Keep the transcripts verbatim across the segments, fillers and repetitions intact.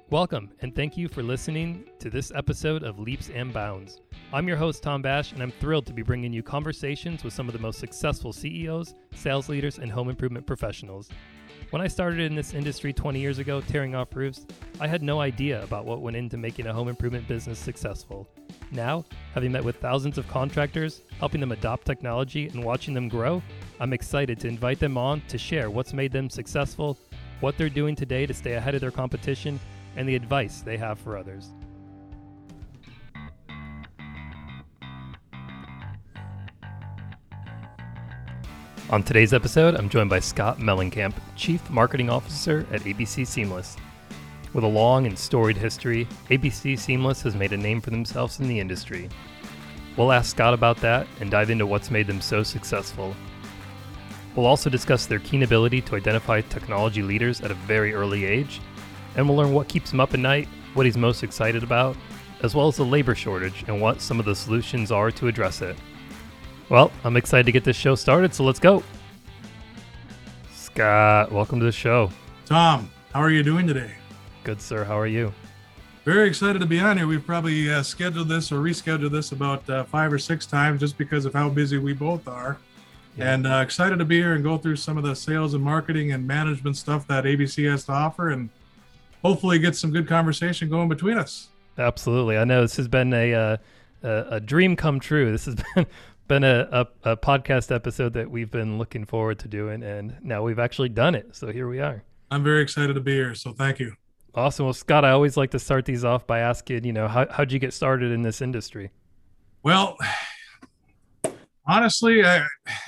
Welcome, and thank you for listening to this episode of Leaps and Bounds. I'm your host, Tom Bash, and I'm thrilled to be bringing you conversations with some of the most successful C E Os, sales leaders, and home improvement professionals. When I started in this industry twenty years ago, tearing off roofs, I had no idea about what went into making a home improvement business successful. Now, having met with thousands of contractors, helping them adopt technology, and watching them grow, I'm excited to invite them on to share what's made them successful, what they're doing today to stay ahead of their competition, and the advice they have for others. On today's episode, I'm joined by Scott Mellencamp, Chief Marketing Officer at A B C Seamless. With a long and storied history, A B C Seamless has made a name for themselves in the industry. We'll ask Scott about that and dive into what's made them so successful. We'll also discuss their keen ability to identify technology leaders at a very early age, and we'll learn what keeps him up at night, what he's most excited about, as well as the labor shortage and what some of the solutions are to address it. Well, I'm excited to get this show started, so let's go. Scott, welcome to the show. Tom, how are you doing today? Good, sir. How are you? Very excited to be on here. We've probably uh, scheduled this or rescheduled this about uh, five or six times just because of how busy we both are. Yeah. And uh, excited to be here and go through some of the sales and marketing and management stuff that A B C has to offer, and hopefully get some good conversation going between us. Absolutely. I know this has been a uh, a, a dream come true. This has been been a, a, a podcast episode that we've been looking forward to doing, and now we've actually done it. So here we are. I'm very excited to be here. So thank you. Awesome. Well, Scott, I always like to start these off by asking, you know, how, how'd you get started in this industry? Well, honestly, I,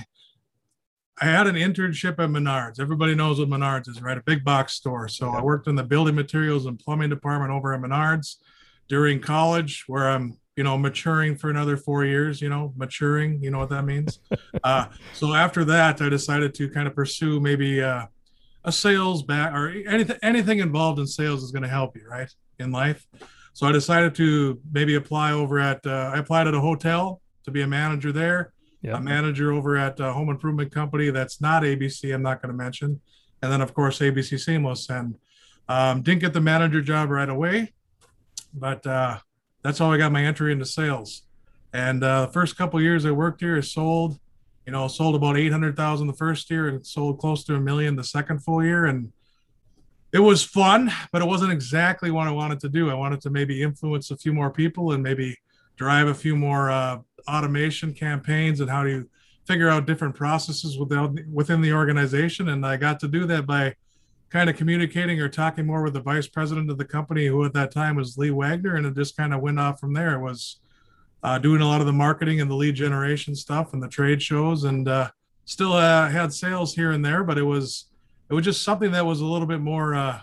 I had an internship at Menards. Everybody knows what Menards is, right? A big box store. So I worked in the building materials and plumbing department over at Menards during college, where I'm, you know, maturing for another four years, you know, maturing, you know what that means? uh, so after that, I decided to kind of pursue maybe uh, a sales back or anything, anything involved in sales is going to help you, right, in life. So I decided to maybe apply over at, uh, I applied at a hotel to be a manager there. Yep. A manager over at a home improvement company that's not A B C, I'm not going to mention. And then, of course, A B C Seamless. And um, didn't get the manager job right away, but uh, that's how I got my entry into sales. And uh, the first couple of years I worked here, I sold, you know, sold about eight hundred thousand the first year and sold close to a million the second full year. And it was fun, but it wasn't exactly what I wanted to do. I wanted to maybe influence a few more people and maybe drive a few more uh, automation campaigns and how to figure out different processes within, within the organization. And I got to do that by kind of communicating or talking more with the vice president of the company, who at that time was Lee Wagner. And it just kind of went off from there. It was uh, doing a lot of the marketing and the lead generation stuff and the trade shows, and uh, still uh, had sales here and there, but it was, it was just something that was a little bit more, uh,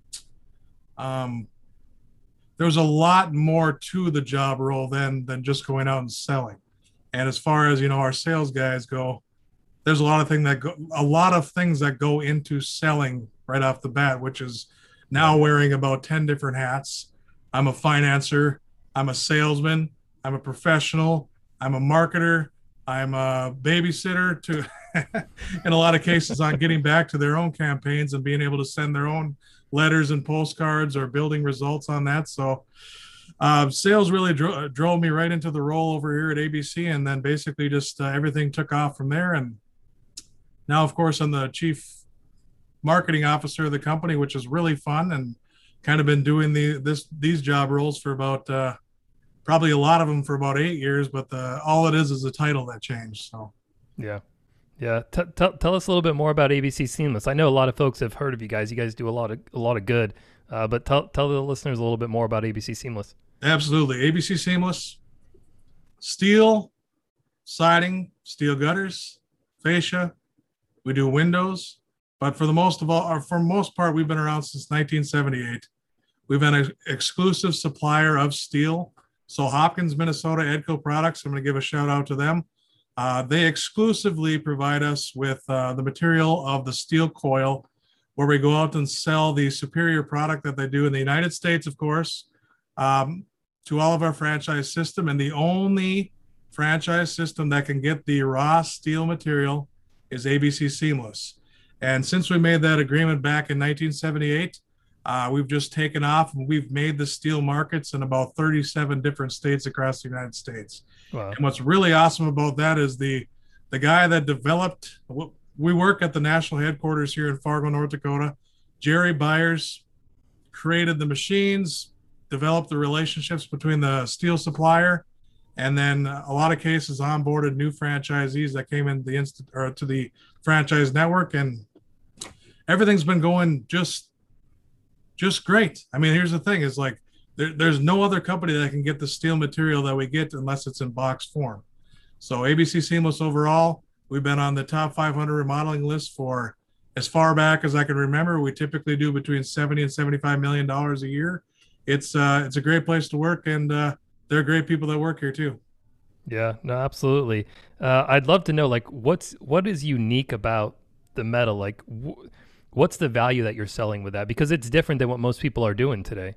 um, there was a lot more to the job role than than just going out and selling. And as far as, you know, our sales guys go, there's a lot of things that go, a lot of things that go into selling right off the bat, which is now wearing about ten different hats. I'm a financer, I'm a salesman, I'm a professional, I'm a marketer, I'm a babysitter to, in a lot of cases, on getting back to their own campaigns and being able to send their own letters and postcards or building results on that. So uh, sales really dro- drove me right into the role over here at A B C, and then basically just uh, everything took off from there. And now, of course, I'm the chief marketing officer of the company, which is really fun, and kind of been doing the this these job roles for about uh, probably a lot of them for about eight years, but the, all it is is a title that changed. So yeah. Yeah, t- t- tell us a little bit more about A B C Seamless. I know a lot of folks have heard of you guys. You guys do a lot of a lot of good, uh, but tell tell the listeners a little bit more about A B C Seamless. Absolutely, A B C Seamless, steel siding, steel gutters, fascia. We do windows, but for the most of all, or for most part, we've been around since nineteen seventy-eight. We've been an exclusive supplier of steel. So Hopkins, Minnesota, Edco Products. I'm going to give a shout out to them. Uh, they exclusively provide us with uh, the material of the steel coil, where we go out and sell the superior product that they do in the United States, of course, um, to all of our franchise system. And the only franchise system that can get the raw steel material is A B C Seamless. And since we made that agreement back in nineteen seventy-eight, Uh, we've just taken off and we've made the steel markets in about thirty-seven different states across the United States. Wow. And what's really awesome about that is the the guy that developed. We work at the national headquarters here in Fargo, North Dakota. Jerry Byers created the machines, developed the relationships between the steel supplier, and then a lot of cases onboarded new franchisees that came in the instant or to the franchise network, and everything's been going just just great. I mean, here's the thing: is like there, there's no other company that can get the steel material that we get unless it's in box form. So A B C Seamless overall, we've been on the top five hundred remodeling list for as far back as I can remember. We typically do between seventy and seventy-five million dollars a year. It's uh, it's a great place to work, and uh, they're great people that work here too. Yeah, no, absolutely. Uh, I'd love to know, like, what's what is unique about the metal? Like, wh- what's the value that you're selling with that? Because it's different than what most people are doing today.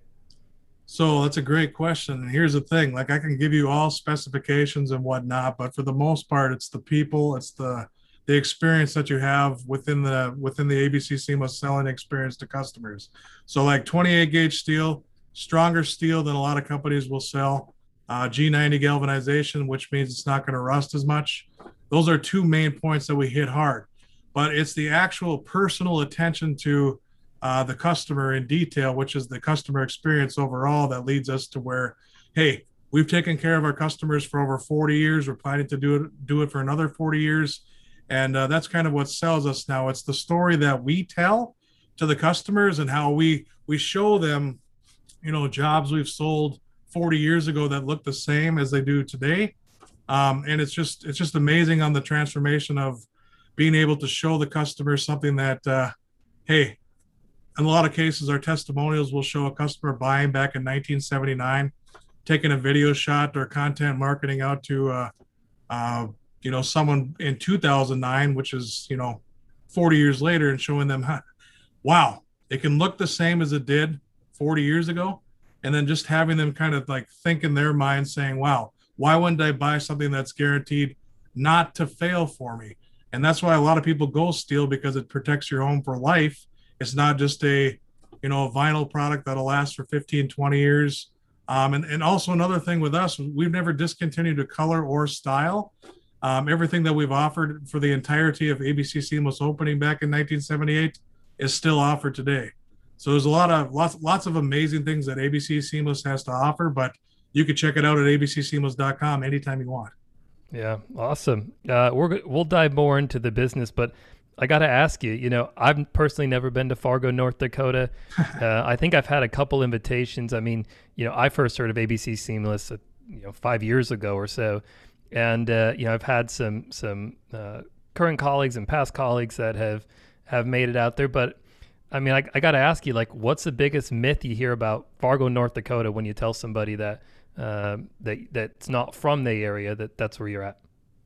So that's a great question. And here's the thing, like I can give you all specifications and whatnot, but for the most part, it's the people, it's the the experience that you have within the within the A B C Seamless selling experience to customers. So like twenty-eight gauge steel, stronger steel than a lot of companies will sell. Uh, G ninety galvanization, which means it's not going to rust as much. Those are two main points that we hit hard. But it's the actual personal attention to uh, the customer in detail, which is the customer experience overall, that leads us to where, hey, we've taken care of our customers for over forty years. We're planning to do it do it for another forty years, and uh, that's kind of what sells us now. It's the story that we tell to the customers and how we we show them, you know, jobs we've sold forty years ago that look the same as they do today. Um, and it's just it's just amazing on the transformation of being able to show the customer something that, uh, hey, in a lot of cases, our testimonials will show a customer buying back in nineteen seventy-nine, taking a video shot or content marketing out to, uh, uh, you know, someone in two thousand nine, which is, you know, forty years later, and showing them, huh, wow, it can look the same as it did forty years ago. And then just having them kind of like think in their mind saying, wow, why wouldn't I buy something that's guaranteed not to fail for me? And that's why a lot of people go steel, because it protects your home for life. It's not just a, you know, a vinyl product that'll last for fifteen, twenty years. Um, and, and also another thing with us, we've never discontinued a color or style. Um, everything that we've offered for the entirety of A B C Seamless opening back in nineteen seventy-eight is still offered today. So there's a lot of lots lots of amazing things that A B C Seamless has to offer, but you can check it out at A B C seamless dot com anytime you want. Yeah, awesome. Uh, we're we'll dive more into the business, but I got to ask you. You know, I've personally never been to Fargo, North Dakota. Uh, I think I've had a couple invitations. I mean, you know, I first heard of A B C Seamless, uh, you know, five years ago or so, and uh, you know, I've had some some uh, current colleagues and past colleagues that have have made it out there, but I mean, I, I got to ask you, like, what's the biggest myth you hear about Fargo, North Dakota, when you tell somebody that uh, that that's not from the area, that that's where you're at?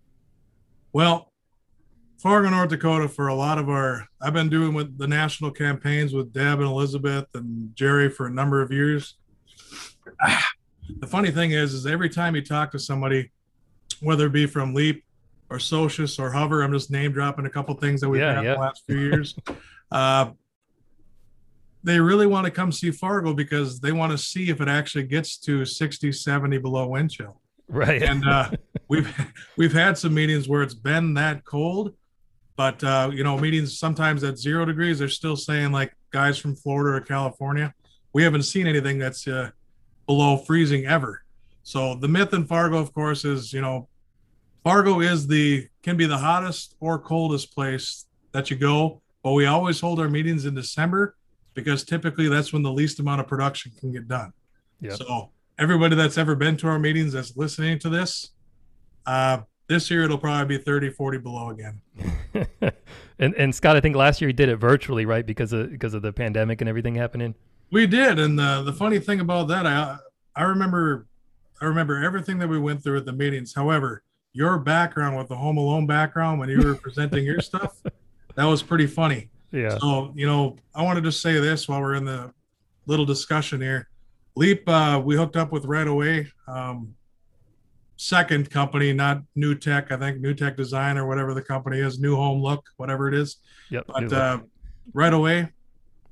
Well, Fargo, North Dakota, for a lot of our, I've been doing with the national campaigns with Deb and Elizabeth and Jerry for a number of years. The funny thing is, is every time you talk to somebody, whether it be from Leap or Socius or Hover, I'm just name dropping a couple things that we've Yeah, had yeah. the last few years. uh, they really want to come see Fargo because they want to see if it actually gets to sixty, seventy below wind chill. Right. And uh, we've we've had some meetings where it's been that cold, but uh, you know, meetings sometimes at zero degrees, they're still saying, like, guys from Florida or California, we haven't seen anything that's uh, below freezing ever. So the myth in Fargo, of course, is, you know, Fargo is the can be the hottest or coldest place that you go, but we always hold our meetings in December because typically that's when the least amount of production can get done. Yeah. So everybody that's ever been to our meetings that's listening to this, uh, this year it'll probably be thirty, forty below again. and and Scott, I think last year you did it virtually, right? Because of because of the pandemic and everything happening. We did, and the the funny thing about that, I I remember I remember everything that we went through at the meetings. However, your background with the Home Alone background when you were presenting your stuff, that was pretty funny. Yeah. So, you know, I want to just say this while we're in the little discussion here. Leap, uh, we hooked up with right away. Um, second company, not New Tech. I think New Tech Design or whatever the company is, New Home Look, whatever it is. Yep. But uh, right away,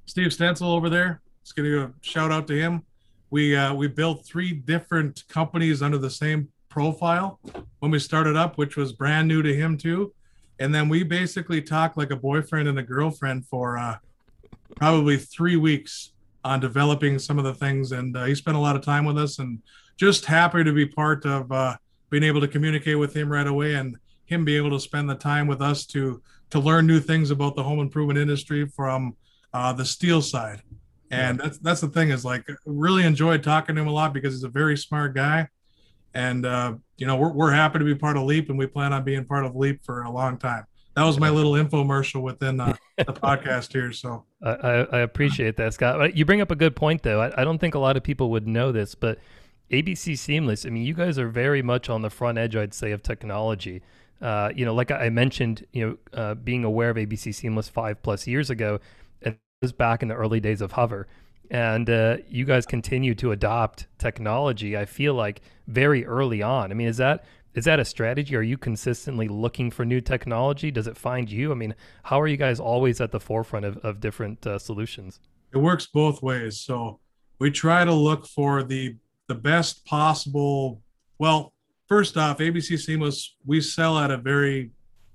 Steve Stencil over there. Just gonna give a shout out to him. We uh, we built three different companies under the same profile when we started up, which was brand new to him too. And then we basically talked like a boyfriend and a girlfriend for uh, probably three weeks on developing some of the things. And uh, he spent a lot of time with us, and just happy to be part of uh, being able to communicate with him right away, and him be able to spend the time with us to to learn new things about the home improvement industry from uh, the steel side. And yeah. that's that's the thing is like really enjoyed talking to him a lot because he's a very smart guy. And uh, you know, we're we're happy to be part of Leap, and we plan on being part of Leap for a long time. That was my little infomercial within uh, the podcast here. So I, I appreciate that, Scott. You bring up a good point, though. I, I don't think a lot of people would know this, but A B C Seamless, I mean, you guys are very much on the front edge, I'd say, of technology. Uh, you know, like I mentioned, you know, uh, being aware of A B C Seamless five plus years ago, and it was back in the early days of Hover. And uh, you guys continue to adopt technology, I feel like, very early on. I mean, is that is that a strategy? Are you consistently looking for new technology? Does it find you? I mean, how are you guys always at the forefront of, of different uh, solutions? It works both ways. So we try to look for the the best possible. Well, first off, A B C Seamless, we sell at a very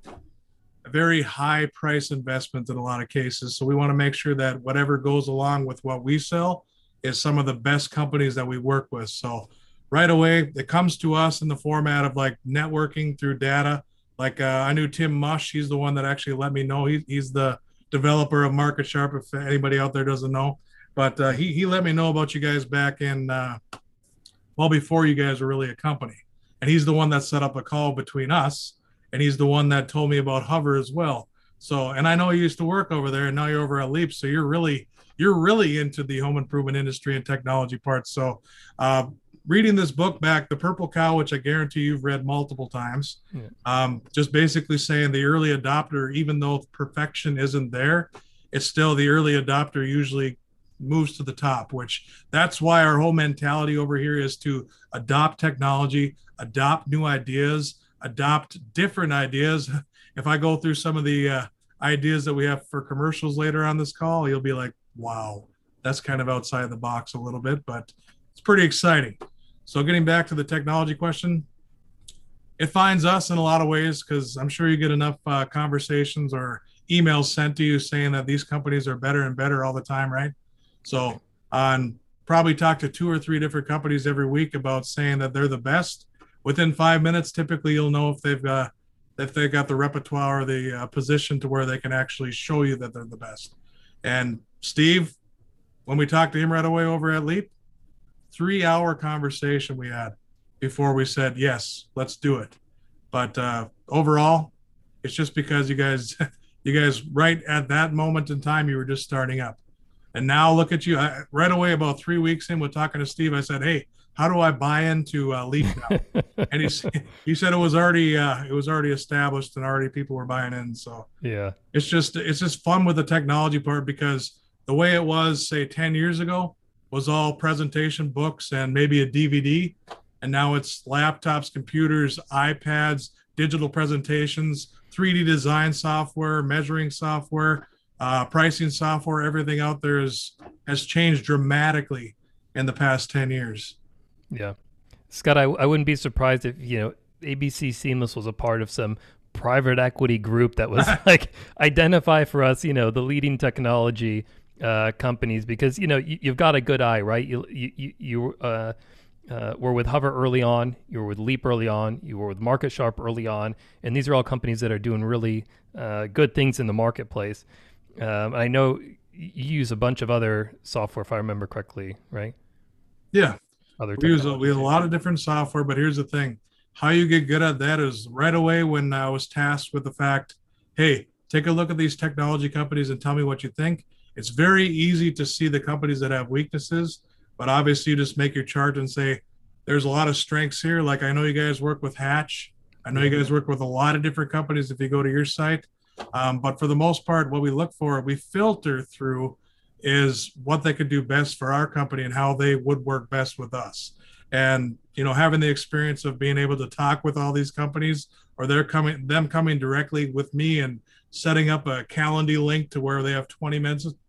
a very high price investment in a lot of cases. So we want to make sure that whatever goes along with what we sell is some of the best companies that we work with. So right away, it comes to us in the format of like networking through data. Like uh, I knew Tim Mush, he's the one that actually let me know. He, he's the developer of Market Sharp, if anybody out there doesn't know. But uh, he, he let me know about you guys back in, uh, well, before you guys were really a company. And he's the one that set up a call between us. And he's the one that told me about Hover as well. So, and I know you used to work over there, and now you're over at Leap. So you're really, you're really into the home improvement industry and technology parts. So, uh, reading this book back, The Purple Cow, which I guarantee you've read multiple times, yeah. um, just basically saying the early adopter, even though perfection isn't there, it's still the early adopter usually moves to the top. Which that's why our whole mentality over here is to adopt technology, adopt new ideas. Adopt different ideas. If I go through some of the uh, ideas that we have for commercials later on this call, you'll be like, wow, that's kind of outside the box a little bit, but it's pretty exciting. So getting back to the technology question, it finds us in a lot of ways because I'm sure you get enough uh, conversations or emails sent to you saying that these companies are better and better all the time, right? So on probably talk to two or three different companies every week about saying that they're the best. Within five minutes, typically you'll know if they've got if they've got the repertoire or the uh, position to where they can actually show you that they're the best. And Steve, when we talked to him right away over at Leap, three-hour conversation we had before we said yes, let's do it. But uh, overall, it's just because you guys, you guys, right at that moment in time, you were just starting up, and now look at you. I, right away, about three weeks in, with talking to Steve, I said, hey. How do I buy into uh, Leap now? And he he said it was already uh, it was already established and already people were buying in. So yeah, it's just it's just fun with the technology part because the way it was say ten years ago was all presentation books and maybe a D V D, and now it's laptops, computers, iPads, digital presentations, three D design software, measuring software, uh, pricing software. Everything out there is has changed dramatically in the past ten years. Yeah. Scott, I, I wouldn't be surprised if, you know, A B C Seamless was a part of some private equity group that was like, identify for us, you know, the leading technology uh, companies, because, you know, you, you've got a good eye, right? You, you, you uh, uh, were with Hover early on, you were with Leap early on, you were with Market Sharp early on, and these are all companies that are doing really uh, good things in the marketplace. Um, I know you use a bunch of other software, if I remember correctly, right? Yeah. Other we use a, we have a lot of different software, but here's the thing. How you get good at that is right away when I was tasked with the fact, hey, take a look at these technology companies and tell me what you think. It's very easy to see the companies that have weaknesses, but obviously you just make your chart and say, there's a lot of strengths here. Like I know you guys work with Hatch. I know you guys work with a lot of different companies if you go to your site. Um, but for the most part, what we look for, we filter through is what they could do best for our company and how they would work best with us. And, you know, having the experience of being able to talk with all these companies or they're coming, them coming directly with me and setting up a Calendly link to where they have twenty minutes,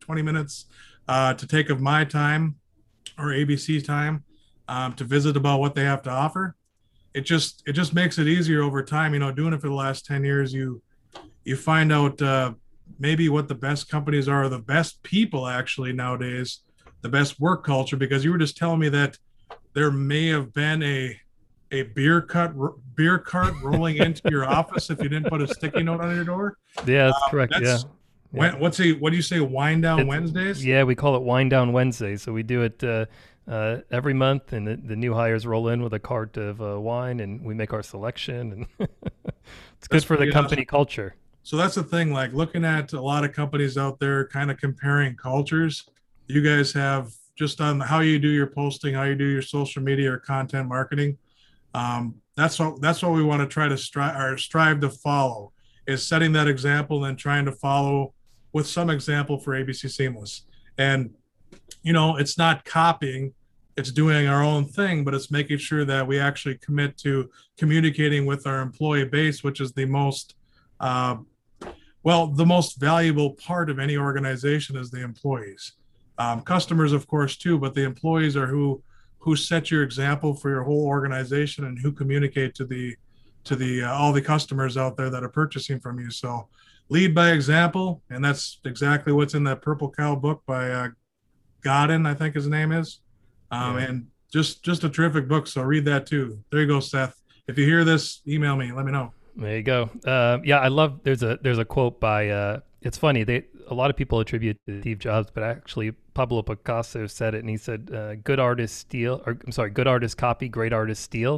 twenty minutes uh, to take of my time or A B C time um, to visit about what they have to offer. It just it just makes it easier over time. You know, doing it for the last ten years, you you find out uh, maybe what the best companies are, the best people actually nowadays, the best work culture. Because you were just telling me that there may have been a a beer cut beer cart rolling into your office if you didn't put a sticky note on your door. Yeah, that's um, correct. that's, yeah. When, what's a what do you say? Wine down It's, Wednesdays? Yeah, we call it Wine Down Wednesday. So we do it uh, uh, every month, and the, the new hires roll in with a cart of uh, wine, and we make our selection, and it's good That's for the pretty company awesome. culture. So that's the thing. Like looking at a lot of companies out there, kind of comparing cultures. You guys have just on how you do your posting, how you do your social media or content marketing. Um, that's what that's what we want to try to strive or strive to follow is setting that example and trying to follow with some example for A B C Seamless. And you know, it's not copying, it's doing our own thing, but it's making sure that we actually commit to communicating with our employee base, which is the most uh, well, the most valuable part of any organization is the employees. Um, customers, of course, too, but the employees are who who set your example for your whole organization and who communicate to the to the uh, all the customers out there that are purchasing from you. So lead by example, and that's exactly what's in that Purple Cow book by uh, Godin, I think his name is, um, Yeah. and just just a terrific book. So read that too. There you go, Seth. If you hear this, email me. Let me know. There you go. Uh, yeah, I love. There's a there's a quote by. Uh, it's funny. They a lot of people attribute to Steve Jobs, but actually Pablo Picasso said it, and he said, uh, "Good artists steal, or I'm sorry, good artists copy, great artists steal."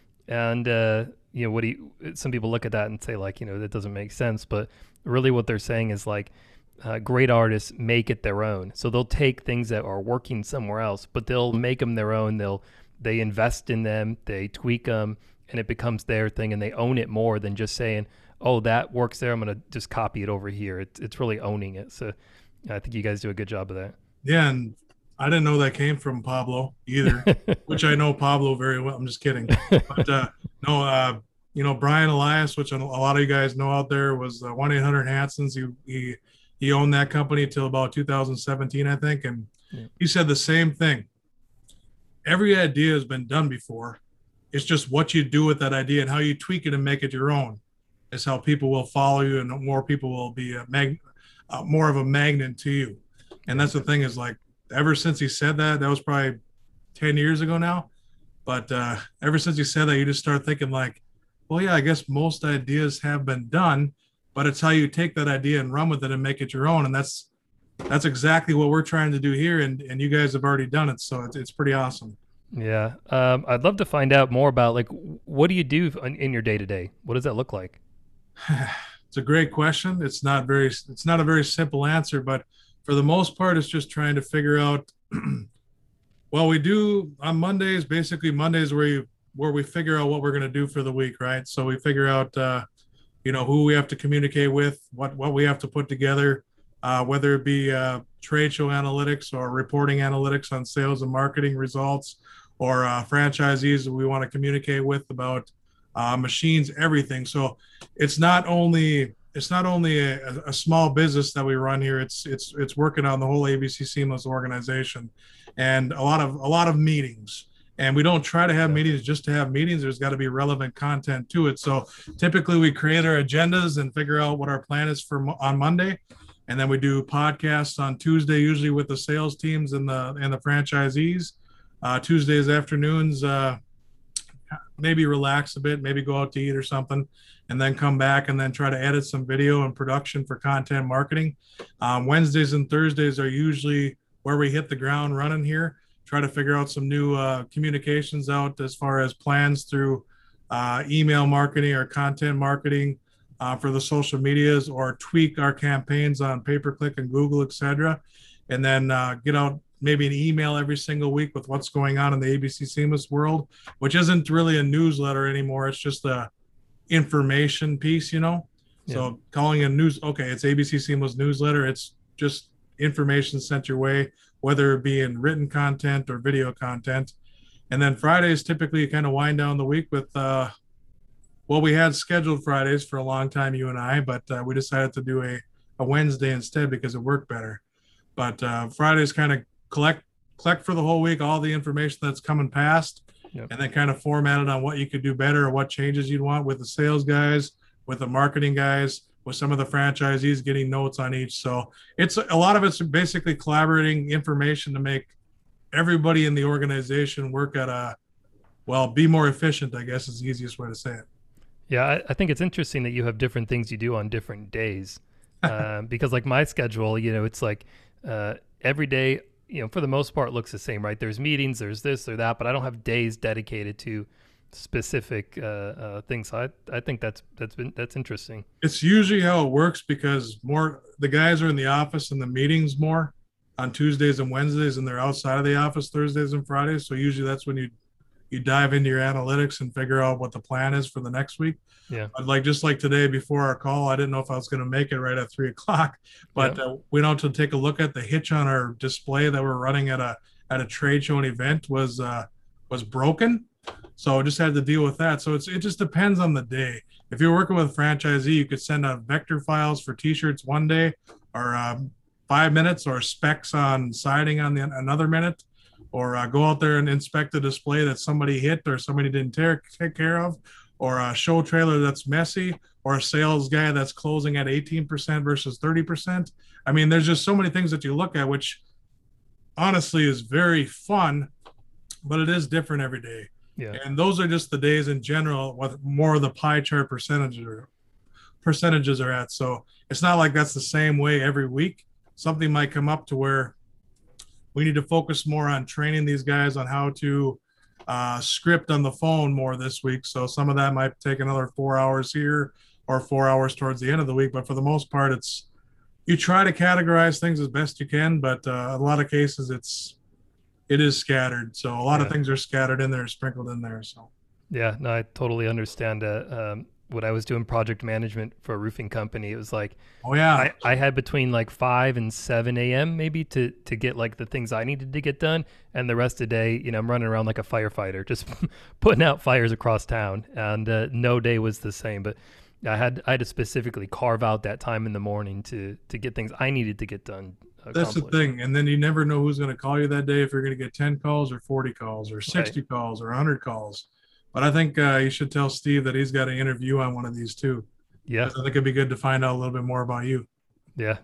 And uh, you know, what he some people look at that and say like, you know, that doesn't make sense, but really what they're saying is like, uh, great artists make it their own. So they'll take things that are working somewhere else, but they'll make them their own. They'll they invest in them, they tweak them, and it becomes their thing, and they own it more than just saying, "Oh, that works there. I'm gonna just copy it over here." It's it's really owning it. So I think you guys do a good job of that. Yeah, and I didn't know that came from Pablo either, which I know Pablo very well. I'm just kidding. But uh, no, uh, you know, Brian Elias, which a lot of you guys know out there, was uh, one eight hundred Hanson's. He, he, he owned that company till about two thousand seventeen, I think. And Yeah. he said the same thing. Every idea has been done before. It's just what you do with that idea and how you tweak it and make it your own is how people will follow you and more people will be a mag- uh, more of a magnet to you. And that's the thing is like, ever since he said that, that was probably ten years ago now. But uh, ever since he said that, you just start thinking like, well, yeah, I guess most ideas have been done, but it's how you take that idea and run with it and make it your own. And that's, that's exactly what we're trying to do here. And, and you guys have already done it. So it's, it's pretty awesome. Yeah. Um, I'd love to find out more about like, what do you do in, in your day to day? What does that look like? It's a great question. It's not very, it's not a very simple answer, but for the most part, it's just trying to figure out. Well, we do on Mondays, basically Mondays where you where we figure out what we're going to do for the week, right? So we figure out, uh, you know, who we have to communicate with, what what we have to put together, uh, whether it be uh, trade show analytics or reporting analytics on sales and marketing results, or uh, franchisees that we want to communicate with about uh, machines, everything. So it's not only it's not only a, a small business that we run here. It's it's it's working on the whole A B C Seamless organization, and a lot of a lot of meetings. And we don't try to have meetings just to have meetings. There's got to be relevant content to it. So typically we create our agendas and figure out what our plan is for on Monday, and then we do podcasts on Tuesday, usually with the sales teams and the and the franchisees. Uh, Tuesdays afternoons, uh, maybe relax a bit, maybe go out to eat or something, and then come back and then try to edit some video and production for content marketing. Um, Wednesdays and Thursdays are usually where we hit the ground running here, try to figure out some new uh, communications out as far as plans through uh, email marketing or content marketing uh, for the social medias, or tweak our campaigns on pay-per-click and Google, et cetera. And then uh, get out maybe an email every single week with what's going on in the A B C Seamless world, which isn't really a newsletter anymore. It's just a information piece, you know? Yeah. So calling it news, okay, it's A B C Seamless newsletter. It's just information sent your way, whether it be in written content or video content. And then Fridays typically kind of wind down the week with, uh, well, we had scheduled Fridays for a long time, you and I, but uh, we decided to do a, a Wednesday instead because it worked better. But uh, Fridays kind of collect collect for the whole week all the information that's coming past, yep. and then kind of format it on what you could do better or what changes you'd want with the sales guys, with the marketing guys, with some of the franchisees getting notes on each. So it's a lot of it's basically collaborating information to make everybody in the organization work at a, well, be more efficient, I guess is the easiest way to say it. Yeah, I, I think it's interesting that you have different things you do on different days. uh, because like my schedule, you know, it's like uh, every day, you know, for the most part looks the same, right? There's meetings, there's this or that, but I don't have days dedicated to specific uh, uh, things. So I, I think that's that's been that's interesting. It's usually how it works because more the guys are in the office and the meetings more on Tuesdays and Wednesdays, and they're outside of the office Thursdays and Fridays. So usually that's when you you dive into your analytics and figure out what the plan is for the next week. Yeah. But like just like today before our call, I didn't know if I was going to make it right at three o'clock, but yeah. uh, went out to take a look at the hitch on our display that we're running at a at a trade show and event was uh, was broken. So I just had to deal with that. So it's it just depends on the day. If you're working with a franchisee, you could send out vector files for T-shirts one day, or um, five minutes, or specs on siding on the another minute, or uh, go out there and inspect the display that somebody hit or somebody didn't tear, take care of, or a show trailer that's messy, or a sales guy that's closing at eighteen percent versus thirty percent. I mean, there's just so many things that you look at, which honestly is very fun, but it is different every day. Yeah. And those are just the days in general, what more of the pie chart percentages are, percentages are at. So it's not like that's the same way every week. Something might come up to where we need to focus more on training these guys on how to uh, script on the phone more this week. So some of that might take another four hours here or four hours towards the end of the week. But for the most part, it's you try to categorize things as best you can, but uh, a lot of cases it's it is scattered. So a lot yeah. of things are scattered in there, sprinkled in there. So yeah, no, I totally understand. Uh, um, when I was doing project management for a roofing company, it was like, oh yeah, I, I had between like five and seven a.m. maybe to to get like the things I needed to get done, and the rest of the day, you know, I'm running around like a firefighter, just putting out fires across town, and uh, no day was the same. But I had I had to specifically carve out that time in the morning to to get things I needed to get done. That's the thing. And then you never know who's going to call you that day, if you're going to get ten calls or forty calls or sixty right. calls or one hundred calls. But I think uh, you should tell Steve that he's got an interview on one of these too. Yeah. I think it'd be good to find out a little bit more about you. Yeah.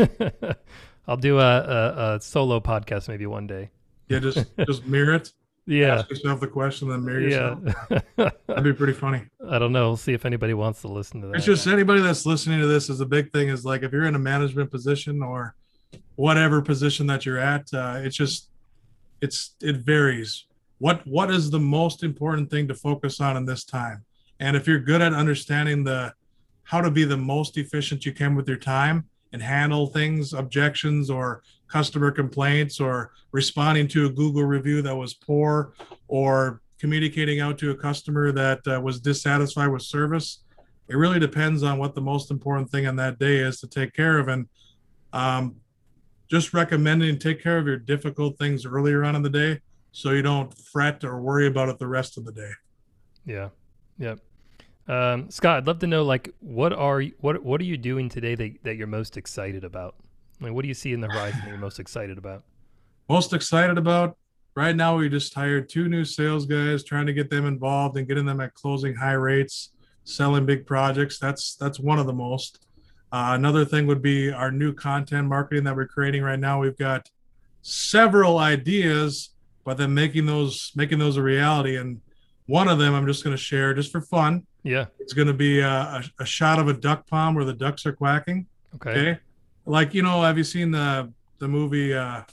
I'll do a, a, a solo podcast maybe one day. Yeah, just just mirror it. Yeah. Ask yourself the question, then mirror yeah. yourself. That'd be pretty funny. I don't know. We'll see if anybody wants to listen to that. It's just anybody that's listening to this is a big thing is like if you're in a management position or whatever position that you're at, uh, it's just it's it varies. What what is the most important thing to focus on in this time? And if you're good at understanding the how to be the most efficient you can with your time and handle things, objections or customer complaints, or responding to a Google review that was poor, or communicating out to a customer that uh, was dissatisfied with service, it really depends on what the most important thing on that day is to take care of. And um, just recommending take care of your difficult things earlier on in the day, so you don't fret or worry about it the rest of the day. Yeah. Yeah. Um, Scott, I'd love to know, like, what are you, what, what are you doing today that, that you're most excited about? Like, what do you see in the horizon that you're most excited about? Most excited about right now, we just hired two new sales guys, trying to get them involved and getting them at closing high rates, selling big projects. That's, that's one of the most. Uh, another thing would be our new content marketing that we're creating right now. We've got several ideas, but then making those making those a reality. And one of them I'm just going to share just for fun. Yeah, it's going to be a, a, a shot of a duck pond where the ducks are quacking. Okay. okay? Like, you know, have you seen the the movie uh,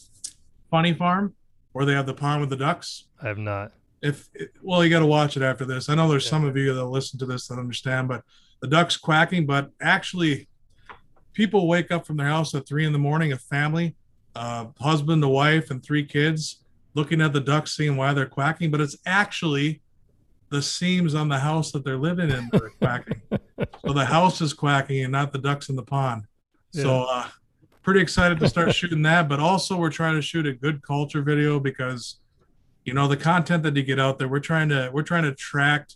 Funny Farm, where they have the pond with the ducks? I have not. If well, you got to watch it after this. I know there's yeah. some of you that listen to this that understand, but the ducks quacking. But actually, people wake up from their house at three in the morning, a family, uh, husband, a wife, and three kids, looking at the ducks, seeing why they're quacking. But it's actually the seams on the house that they're living in that are quacking. So the house is quacking and not the ducks in the pond. Yeah. So uh, pretty excited to start shooting that. But also we're trying to shoot a good culture video because, you know, the content that you get out there, we're trying to we're trying to attract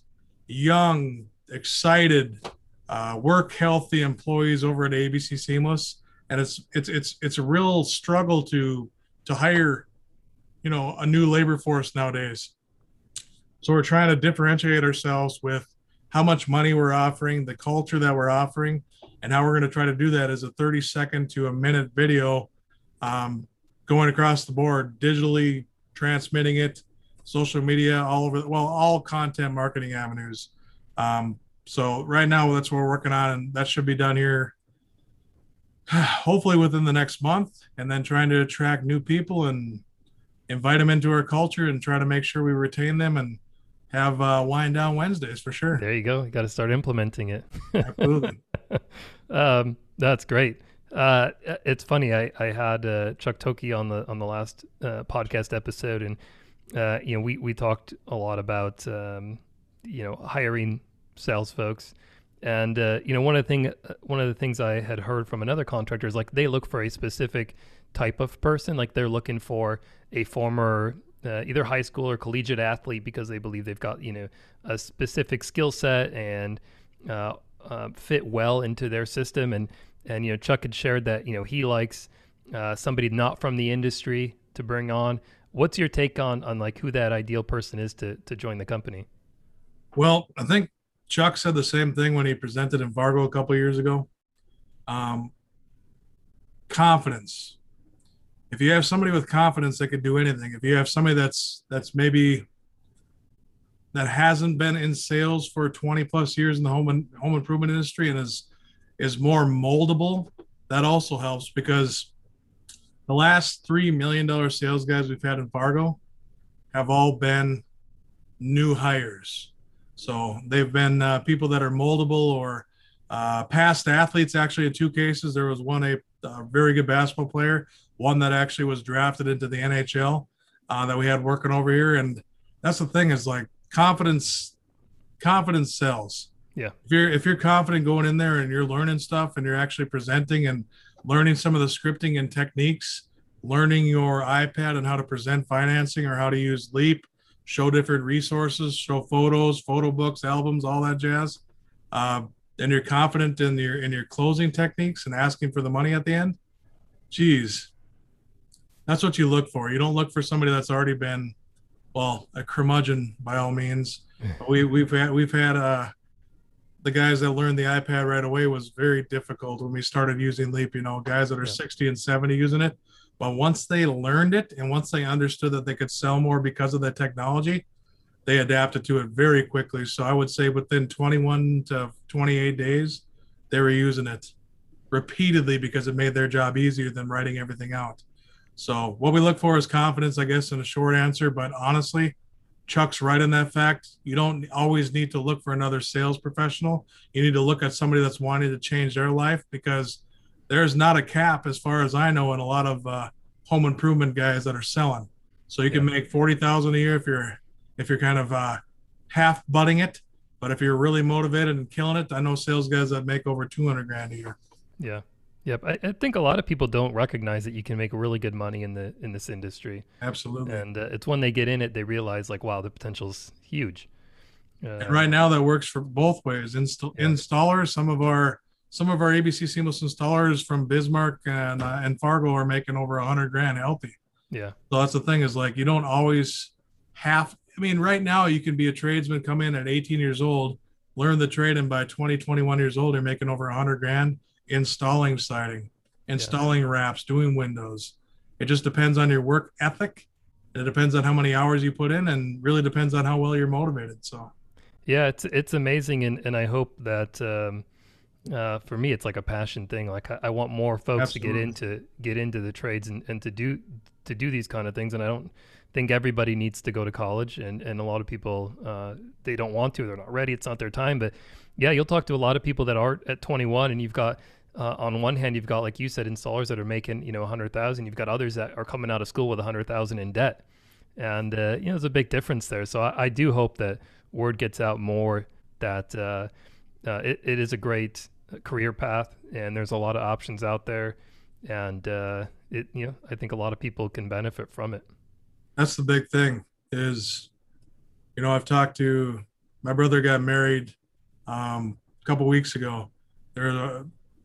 young, excited, uh, work healthy employees over at A B C Seamless. and it's it's it's it's a real struggle to to hire, you know, a new labor force nowadays. So we're trying to differentiate ourselves with how much money we're offering, the culture that we're offering, and how we're going to try to do that as a thirty second to a minute video, um, going across the board, digitally transmitting it, social media, all over, well, all content marketing avenues. Um, so right now, that's what we're working on, and that should be done here hopefully within the next month, and then trying to attract new people and invite them into our culture and try to make sure we retain them and have uh, wind down Wednesdays for sure. There you go. You got to start implementing it. Absolutely. um, that's great. Uh, it's funny. I, I had uh, Chuck Toki on the on the last uh, podcast episode, and uh, you know we we talked a lot about um, you know hiring sales folks, and uh, you know one of the thing one of the things I had heard from another contractor is like they look for a specific type of person, like they're looking for a former uh, either high school or collegiate athlete because they believe they've got you know a specific skill set and uh, uh, fit well into their system. And and you know Chuck had shared that you know he likes uh, somebody not from the industry to bring on. What's your take on on like who that ideal person is to to join the company? Well, I think Chuck said the same thing when he presented in Fargo a couple of years ago. Um, confidence. If you have somebody with confidence that could do anything, if you have somebody that's that's maybe that hasn't been in sales for twenty plus years in the home and home improvement industry and is is more moldable, that also helps, because the last three million dollar sales guys we've had in Fargo have all been new hires. So they've been uh, people that are moldable or uh, past athletes. Actually, in two cases, there was one a, a very good basketball player, one that actually was drafted into the N H L uh, that we had working over here. And that's the thing, is like confidence, confidence sells. Yeah. If you're if you're confident going in there and you're learning stuff and you're actually presenting and learning some of the scripting and techniques, learning your iPad and how to present financing or how to use Leap, show different resources, show photos, photo books, albums, all that jazz. Uh, and you're confident in your in your closing techniques and asking for the money at the end. Geez, that's what you look for. You don't look for somebody that's already been, well, a curmudgeon by all means. But we we've had we've had uh, the guys that learned the iPad right away was very difficult when we started using Leap. You know, guys that are yeah. sixty and seventy using it. But once they learned it and once they understood that they could sell more because of the technology, they adapted to it very quickly. So I would say within twenty-one to twenty-eight days, they were using it repeatedly because it made their job easier than writing everything out. So what we look for is confidence, I guess, in a short answer. But honestly, Chuck's right in that fact. You don't always need to look for another sales professional. You need to look at somebody that's wanting to change their life, because there's not a cap, as far as I know, in a lot of uh, home improvement guys that are selling. So you can yeah. make forty thousand a year if you're if you're kind of uh, half butting it, but if you're really motivated and killing it, I know sales guys that make over two hundred grand a year. Yeah, yep. I, I think a lot of people don't recognize that you can make really good money in the in this industry. Absolutely. And uh, it's when they get in it, they realize like, wow, the potential's huge. Uh, and right now, that works for both ways. Inst- yeah. Installers, some of our Some of our A B C Seamless installers from Bismarck and uh, and Fargo are making over a hundred grand healthy. Yeah. So that's the thing, is like you don't always have. I mean, right now you can be a tradesman, come in at eighteen years old, learn the trade, and by twenty, twenty-one years old, you're making over a hundred grand installing siding, installing yeah. wraps, doing windows. It just depends on your work ethic. It depends on how many hours you put in, and really depends on how well you're motivated. So. Yeah, it's it's amazing, and and I hope that. Um, Uh, for me, it's like a passion thing. Like I, I want more folks Absolutely. to get into get into the trades and, and to do to do these kind of things. And I don't think everybody needs to go to college. And, and a lot of people uh, they don't want to. They're not ready. It's not their time. But yeah, you'll talk to a lot of people that are at twenty-one, and you've got uh, on one hand you've got, like you said, installers that are making you know a hundred thousand. You've got others that are coming out of school with a hundred thousand in debt, and uh, you know there's a big difference there. So I, I do hope that word gets out more that uh, uh, it, it is a great career path, and there's a lot of options out there, and uh it you know I think a lot of people can benefit from it. That's the big thing is, you know, I've talked to my brother, got married um a couple weeks ago. There's a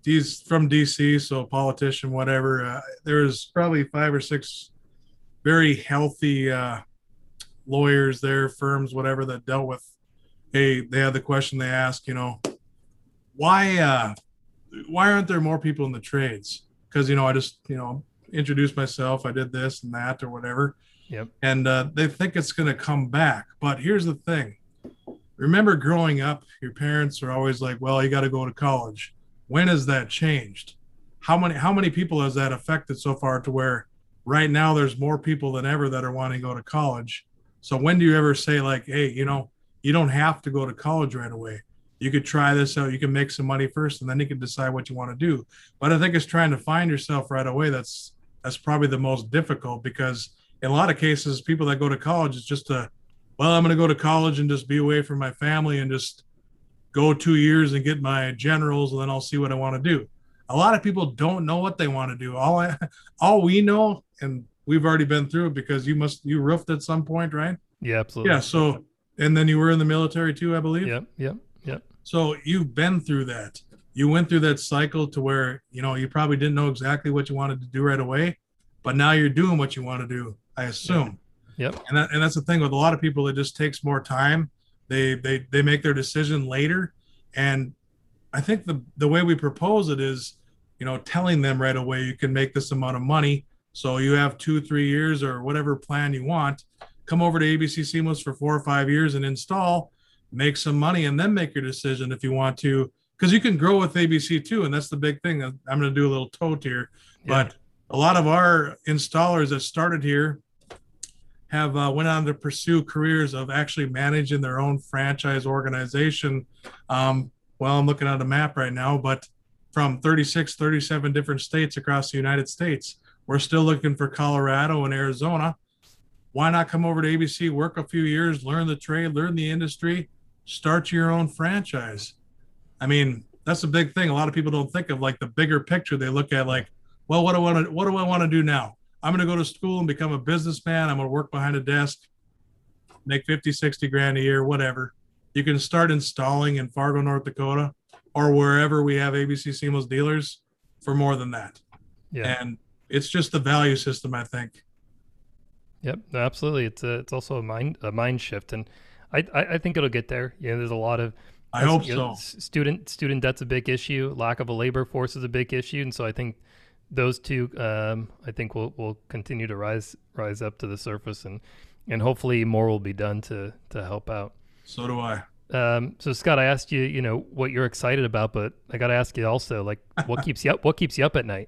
he's from D C, so politician, whatever. Uh, there's probably five or six very healthy uh, lawyers there, firms, whatever, that dealt with. Hey, they had the question they asked, you know, why uh, why aren't there more people in the trades? Because you know, I just you know introduced myself, I did this and that or whatever, Yep. and uh, they think it's going to come back. But here's the thing: remember growing up, your parents are always like, well, you got to go to college. When has that changed? How many how many people has that affected so far to where right now there's more people than ever that are wanting to go to college? So when do you ever say like, hey, you know, you don't have to go to college right away. You could try this out. You can make some money first, and then you can decide what you want to do. But I think it's trying to find yourself right away. That's that's probably the most difficult, because in a lot of cases, people that go to college, it's just a, well, I'm going to go to college and just be away from my family and just go two years and get my generals, and then I'll see what I want to do. A lot of people don't know what they want to do. All I, all we know, and we've already been through it because you must you roofed at some point, right? Yeah, absolutely. Yeah. So, and then you were in the military too, I believe. Yep. Yep. Yep. So you've been through that. You went through that cycle to where, you know, you probably didn't know exactly what you wanted to do right away, but now you're doing what you want to do, I assume. Yep. Yep. And that, and that's the thing with a lot of people, it just takes more time. They they they make their decision later. And I think the the way we propose it is, you know, telling them right away, you can make this amount of money. So you have two, three years or whatever plan you want. Come over to A B C Seamless for four or five years and install, make some money, and then make your decision if you want to, because you can grow with A B C too. And that's the big thing. I'm going to do a little tote here, yeah. But a lot of our installers that started here have uh, went on to pursue careers of actually managing their own franchise organization. Um, well, I'm looking at a map right now, but from thirty-six, thirty-seven different states across the United States. We're still looking for Colorado and Arizona. Why not come over to A B C, work a few years, learn the trade, learn the industry, start your own franchise? I mean, that's a big thing. A lot of people don't think of like the bigger picture. They look at like, well, what do I want to, what do I want to do now? I'm going to go to school and become a businessman. I'm going to work behind a desk, make fifty, sixty grand a year, whatever. You can start installing in Fargo, North Dakota, or wherever we have A B C Seamless dealers for more than that. Yeah. And it's just the value system, I think. Yep, absolutely. It's a, it's also a mind a mind shift, and I I, I think it'll get there. Yeah, there's a lot of I hope you know, so. Student student debt's a big issue. Lack of a labor force is a big issue, and so I think those two, um, I think will will continue to rise rise up to the surface, and and hopefully more will be done to to help out. So do I. Um, so Scott, I asked you, you know, what you're excited about, but I got to ask you also, like, what keeps you up? What keeps you up at night?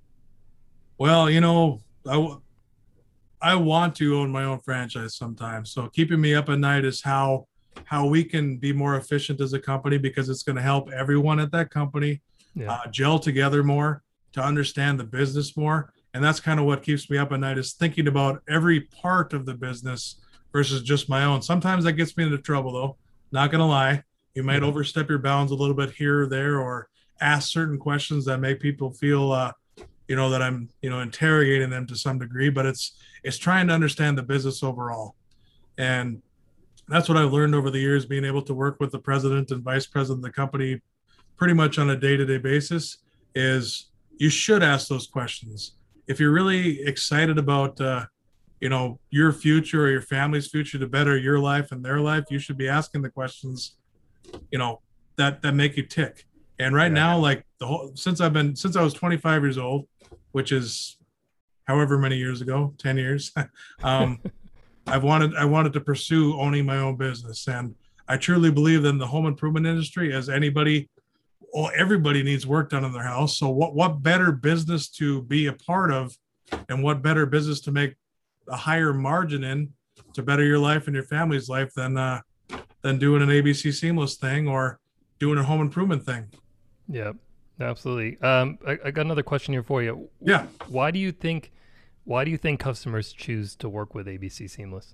Well, you know, I, I want to own my own franchise sometimes. So keeping me up at night is how how we can be more efficient as a company, because it's going to help everyone at that company yeah. uh, gel together more, to understand the business more. And that's kind of what keeps me up at night, is thinking about every part of the business versus just my own. Sometimes that gets me into trouble, though. Not going to lie. You might yeah. overstep your bounds a little bit here or there, or ask certain questions that make people feel uh, you know, that I'm, you know, interrogating them to some degree, but it's, it's trying to understand the business overall. And that's what I've learned over the years, being able to work with the president and vice president of the company pretty much on a day-to-day basis, is you should ask those questions. If you're really excited about, uh, you know, your future or your family's future to better your life and their life, you should be asking the questions, you know, that, that make you tick. And right yeah. now, like the whole, since I've been, since I was twenty-five years old, which is however many years ago, ten years, um, I've wanted, I wanted to pursue owning my own business. And I truly believe that in the home improvement industry, as anybody, well, everybody needs work done in their house. So what, what better business to be a part of, and what better business to make a higher margin in to better your life and your family's life than, uh, than doing an A B C Seamless thing or doing a home improvement thing. Yeah, absolutely. Um, I, I got another question here for you. Yeah. Why do you think, why do you think customers choose to work with A B C Seamless?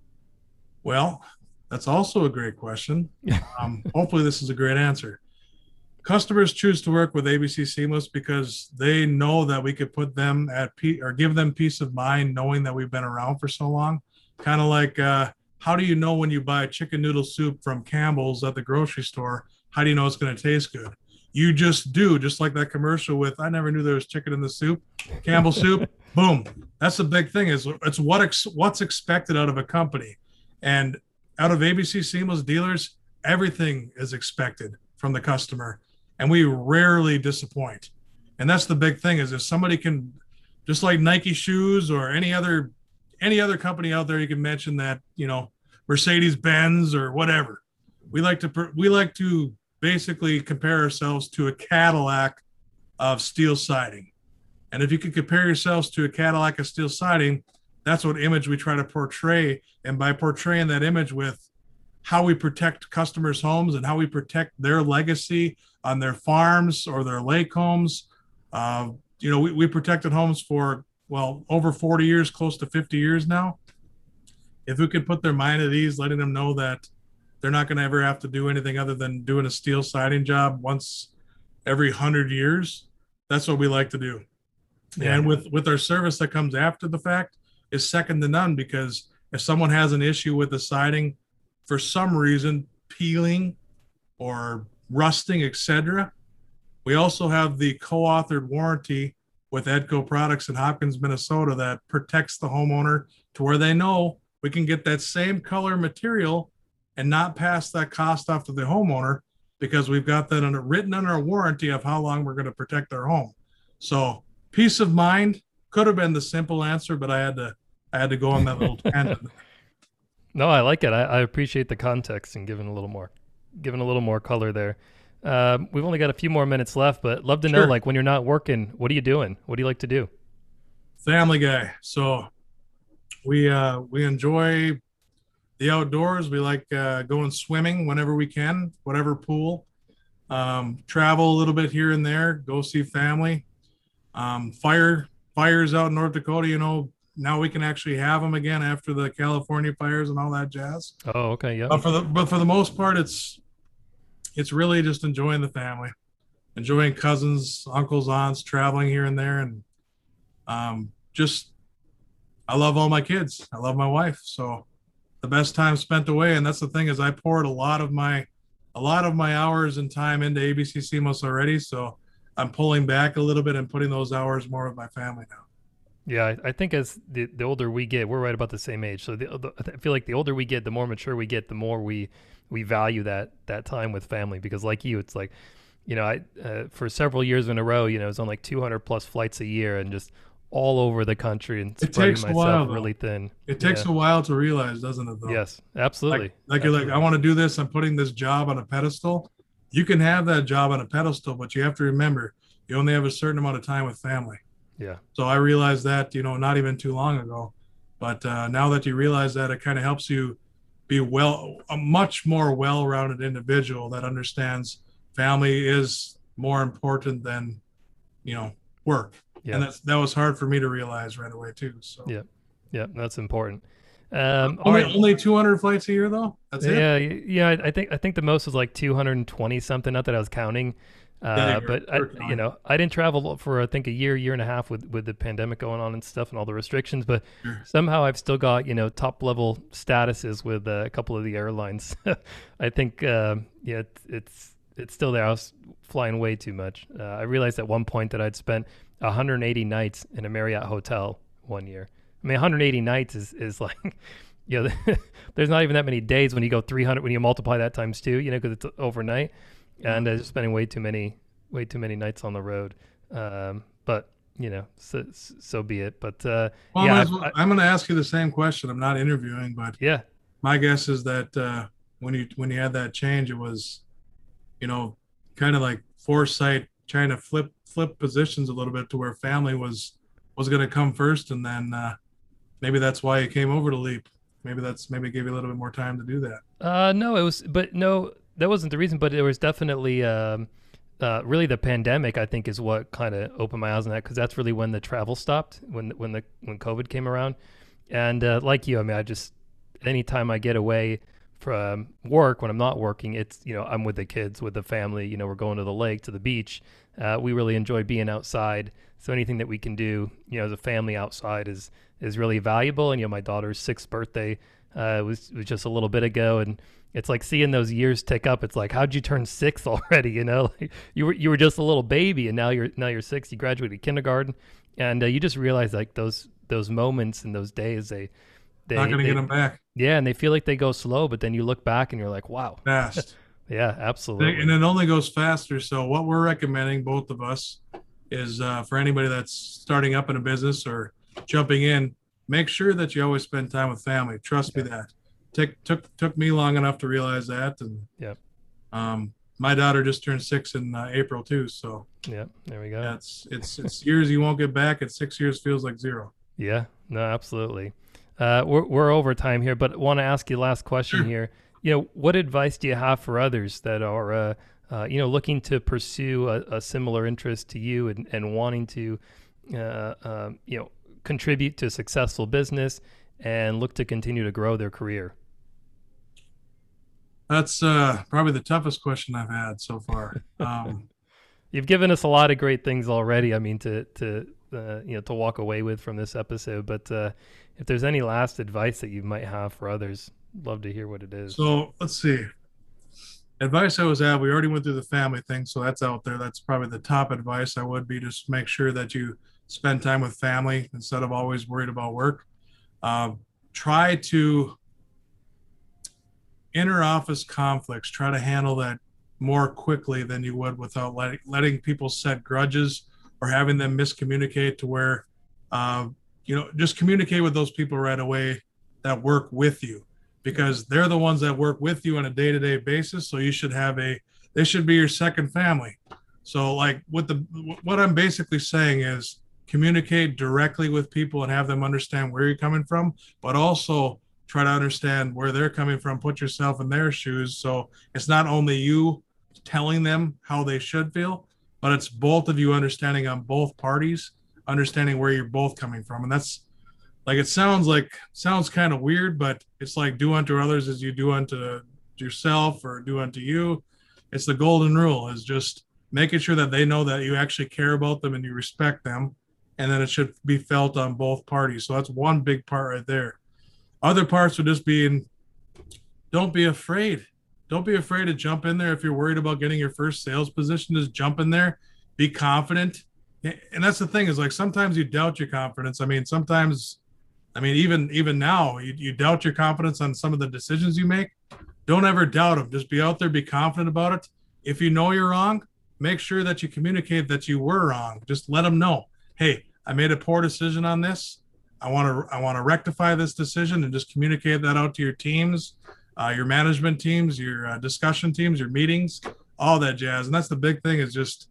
Well, that's also a great question. Um, hopefully this is a great answer. Customers choose to work with A B C Seamless because they know that we could put them at pe- or give them peace of mind, knowing that we've been around for so long. Kind of like, uh, how do you know when you buy chicken noodle soup from Campbell's at the grocery store? How do you know it's going to taste good? You just do, just like that commercial with I never knew there was chicken in the soup, Campbell soup. Boom. That's the big thing is it's what ex, what's expected out of a company. And out of A B C Seamless dealers, everything is expected from the customer. And we rarely disappoint. And that's the big thing is if somebody can, just like Nike shoes or any other any other company out there, you can mention that, you know, Mercedes Benz or whatever. We like to we like to basically compare ourselves to a Cadillac of steel siding. And if you can compare yourselves to a Cadillac of steel siding, that's what image we try to portray. And by portraying that image with how we protect customers' homes and how we protect their legacy on their farms or their lake homes, uh, you know, we, we protected homes for, well, over forty years, close to fifty years now. If we could put their mind at ease, letting them know that they're not going to ever have to do anything other than doing a steel siding job once every hundred years. That's what we like to do. Yeah. And with, with our service that comes after the fact is second to none, because if someone has an issue with the siding for some reason, peeling or rusting, et cetera, we also have the co-authored warranty with Edco Products in Hopkins, Minnesota that protects the homeowner to where they know we can get that same color material and not pass that cost off to the homeowner because we've got that under, written under a warranty of how long we're going to protect their home. So peace of mind could have been the simple answer, but I had to I had to go on that little tangent. No, I like it. I, I appreciate the context and giving a little more, giving a little more color there. Um, we've only got a few more minutes left, but love to know, Sure. like when you're not working, what are you doing? What do you like to do? Family guy. So we uh, we enjoy the outdoors. We like uh, going swimming whenever we can, whatever pool. Um, travel a little bit here and there. Go see family. Um, fire fires out in North Dakota. You know, now we can actually have them again after the California fires and all that jazz. Oh, okay, yeah. But for the but for the most part, it's it's really just enjoying the family, enjoying cousins, uncles, aunts, traveling here and there, and um, just I love all my kids. I love my wife, so the best time spent away. And that's the thing is I poured a lot of my a lot of my hours and time into A B C Seamless already, so I'm pulling back a little bit and putting those hours more with my family now. Yeah, I, I think as the, the older we get, we're right about the same age. So the, the, I feel like the older we get, the more mature we get, the more we we value that that time with family. Because like you, it's like, you know, I uh, for several years in a row, you know, I was on like two hundred plus flights a year and just all over the country and It spreading takes a myself while, really thin. It takes yeah. a while to realize, doesn't it? Though. Yes, absolutely. Like, like absolutely. you're like, I want to do this. I'm putting this job on a pedestal. You can have that job on a pedestal, but you have to remember you only have a certain amount of time with family. Yeah. So I realized that, you know, not even too long ago, but uh, now that you realize that, it kind of helps you be well, a much more well-rounded individual that understands family is more important than, you know, work. Yeah. And that's, that was hard for me to realize right away too. So yeah, yeah, that's important. Um, only, right. only two hundred flights a year though. That's yeah, it. Yeah. I think, I think the most was like two hundred twenty something. Not that I was counting. Uh, yeah, but I, you know, I didn't travel for I think a year, year and a half with, with the pandemic going on and stuff and all the restrictions. But sure. Somehow I've still got you know top level statuses with uh, a couple of the airlines. I think uh, yeah, it's, it's it's still there. I was flying way too much. Uh, I realized at one point that I'd spent one hundred eighty nights in a Marriott hotel one year. I mean, one hundred eighty nights is is like. You know, there's not even that many days when you go three hundred when you multiply that times two. You know, because it's overnight. And uh, just spending way too many, way too many nights on the road. Um, but you know, so, so be it. But uh, well, yeah, well, I, I'm going to ask you the same question. I'm not interviewing, but yeah, my guess is that uh, when you when you had that change, it was, you know, kind of like foresight, trying to flip flip positions a little bit to where family was was going to come first, and then uh, maybe that's why you came over to Leap. Maybe that's maybe gave you a little bit more time to do that. Uh, no, it was, but no. That wasn't the reason, but it was definitely um, uh, really the pandemic. I think is what kind of opened my eyes on that because that's really when the travel stopped, when when the when COVID came around, and uh, like you, I mean, I just anytime I get away from work when I'm not working, it's you know I'm with the kids, with the family. You know, we're going to the lake, to the beach. Uh, we really enjoy being outside. So anything that we can do, you know, as a family outside is is really valuable. And you know, my daughter's sixth birthday Uh, it was, it was just a little bit ago, and it's like seeing those years tick up. It's like, how'd you turn six already? You know, like you were you were just a little baby, and now you're now you're six. You graduated kindergarten, and uh, you just realize like those those moments and those days, they they not gonna they, get them back. Yeah, and they feel like they go slow, but then you look back and you're like, wow, Fast. Yeah, absolutely. And it only goes faster. So what we're recommending, both of us, is uh, for anybody that's starting up in a business or jumping in, make sure that you always spend time with family. Trust me that. Took took took me long enough to realize that. And yeah, um, my daughter just turned six in uh, April too. So yeah, there we go. Yeah, it's it's it's years you won't get back. At six years feels like zero. Yeah, no, absolutely. Uh, we're we're over time here, but want to ask you last question Sure. here. You know, what advice do you have for others that are, uh, uh, you know, looking to pursue a, a similar interest to you and, and wanting to, uh, um, you know, contribute to a successful business and look to continue to grow their career? That's uh, probably the toughest question I've had so far. Um, You've given us a lot of great things already. I mean, to to uh, you know, to walk away with from this episode. But uh, if there's any last advice that you might have for others, love to hear what it is. So let's see. Advice I was at, we already went through the family thing, so that's out there. That's probably the top advice I would be, just make sure that you spend time with family instead of always worried about work. Um, try to inter-office conflicts, try to handle that more quickly than you would without letting, letting people set grudges or having them miscommunicate to where, uh, you know, just communicate with those people right away that work with you, because they're the ones that work with you on a day-to-day basis. So you should have a, they should be your second family. So like what the, what I'm basically saying is communicate directly with people and have them understand where you're coming from, but also try to understand where they're coming from, put yourself in their shoes. So it's not only you telling them how they should feel, but it's both of you understanding on both parties, understanding where you're both coming from. And that's, like, it sounds like sounds kind of weird, but it's like do unto others as you do unto yourself or do unto you. It's the golden rule, is just making sure that they know that you actually care about them and you respect them, and then it should be felt on both parties. So that's one big part right there. Other parts would just be in, don't be afraid. Don't be afraid to jump in there. If you're worried about getting your first sales position, just jump in there, be confident. And that's the thing, is like sometimes you doubt your confidence. I mean, sometimes, I mean, even even now, you, you doubt your confidence on some of the decisions you make. Don't ever doubt them. Just be out there, be confident about it. If you know you're wrong, make sure that you communicate that you were wrong. Just let them know, hey, I made a poor decision on this. I want to I want to rectify this decision, and just communicate that out to your teams, uh, your management teams, your uh, discussion teams, your meetings, all that jazz. And that's the big thing, is just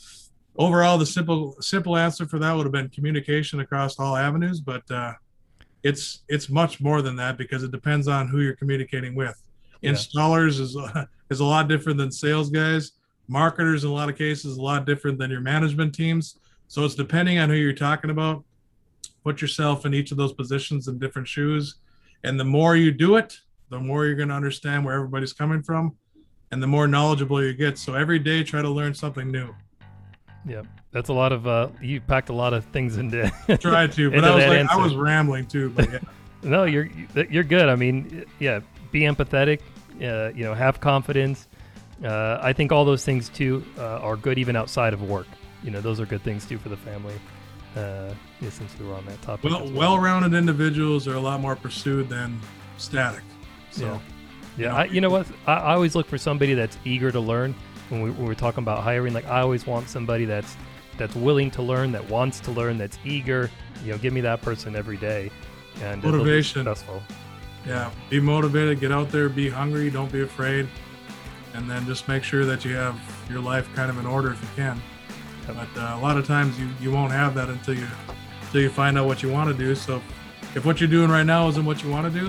overall the simple simple answer for that would have been communication across all avenues. But uh, it's it's much more than that, because it depends on who you're communicating with. Yeah. Installers is uh, is a lot different than sales guys. Marketers in a lot of cases is a lot different than your management teams. So it's depending on who you're talking about. Put yourself in each of those positions in different shoes. And the more you do it, the more you're going to understand where everybody's coming from, and the more knowledgeable you get. So every day, try to learn something new. Yeah, that's a lot of, uh, you packed a lot of things into Try to, but I was like, answer. I was rambling too, but yeah. No, you're, you're good. I mean, yeah, be empathetic, uh, you know, have confidence. Uh, I think all those things too uh, are good even outside of work. You know, those are good things too for the family. Uh, yeah, since we were on that topic. Well, well. well-rounded individuals are a lot more pursued than static. So, yeah, yeah. You know, I, you know what? I, I always look for somebody that's eager to learn. When, we, when we're talking about hiring, like I always want somebody that's that's willing to learn, that wants to learn, that's eager. You know, give me that person every day. And motivation. Successful. Yeah, be motivated. Get out there. Be hungry. Don't be afraid. And then just make sure that you have your life kind of in order if you can. But uh, a lot of times you, you won't have that until you until you find out what you want to do. So if what you're doing right now isn't what you want to do,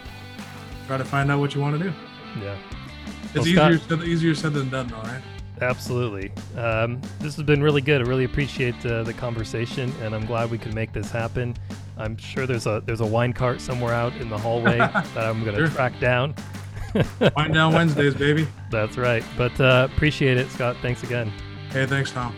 try to find out what you want to do. Yeah. It's well, easier, Scott, said, easier said than done, though, right? Absolutely. Um, this has been really good. I really appreciate uh, the conversation, and I'm glad we could make this happen. I'm sure there's a there's a wine cart somewhere out in the hallway that I'm going to sure. track down. Wine down Wednesdays, baby. That's right. But uh, appreciate it, Scott. Thanks again. Hey, thanks, Tom.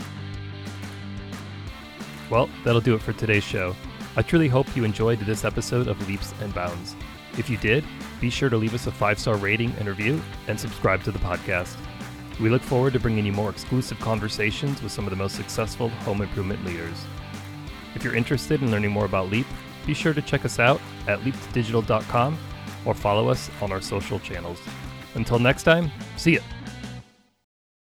Well, that'll do it for today's show. I truly hope you enjoyed this episode of Leaps and Bounds. If you did, be sure to leave us a five-star rating and review and subscribe to the podcast. We look forward to bringing you more exclusive conversations with some of the most successful home improvement leaders. If you're interested in learning more about Leap, be sure to check us out at leap digital dot com or follow us on our social channels. Until next time, see ya.